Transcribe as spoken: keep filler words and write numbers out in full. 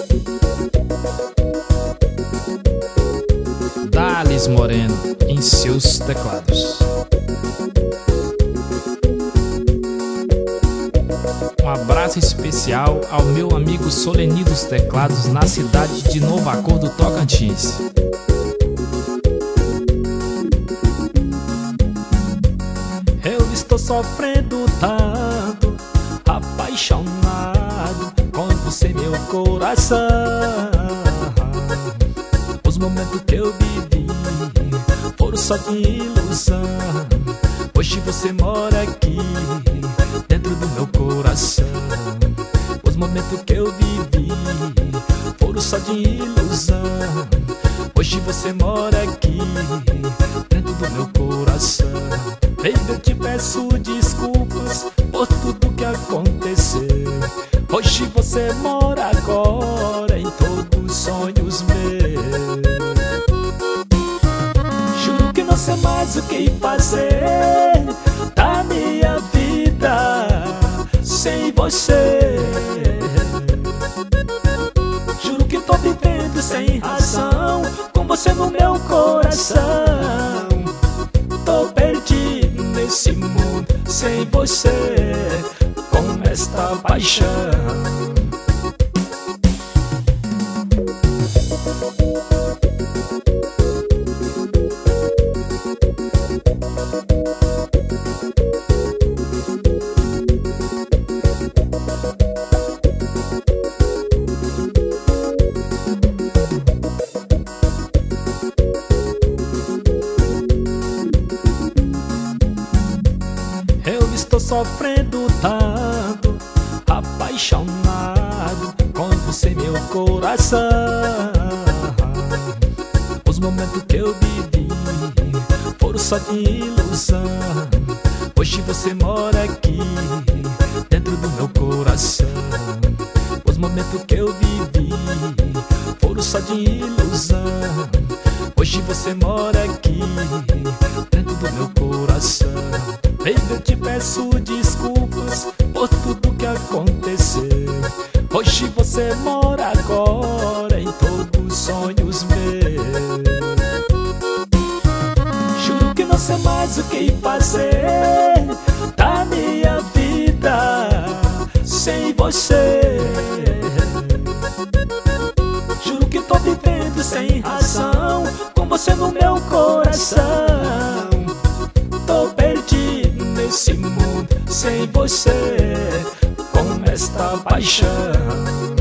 Dales Moreno em seus teclados. Um abraço especial ao meu amigo Soleni dos teclados na cidade de Nova Cor do Tocantins. Eu estou sofrendo tanto, apaixonado com você, meu coração. Os momentos que eu vivi foram só de ilusão. Hoje você mora aqui dentro do meu coração. Os momentos que eu vivi foram só de ilusão. Hoje você mora aqui dentro do meu coração. Baby, eu te peço desculpas por tudo que aconteceu. Hoje você mora agora em todos os sonhos meus. Juro que não sei mais o que fazer da minha vida sem você. Juro que tô vivendo sem razão com você no meu coração. Tô perdido nesse mundo sem você, com esta paixão. Eu estou sofrendo tanto, apaixonado com você, meu coração. Os momentos que eu vivi foram só de ilusão. Hoje você mora aqui dentro do meu coração. Os momentos que eu vivi foram só de ilusão. Hoje você mora aqui dentro do meu coração. Baby, eu te peço desculpas por tudo que aconteceu. Hoje você mora agora em todos os sonhos meus. Juro que não sei mais o que fazer da minha vida sem você. Juro que tô vivendo sem razão com você no meu coração. Tô perdido nesse mundo sem você, com esta paixão.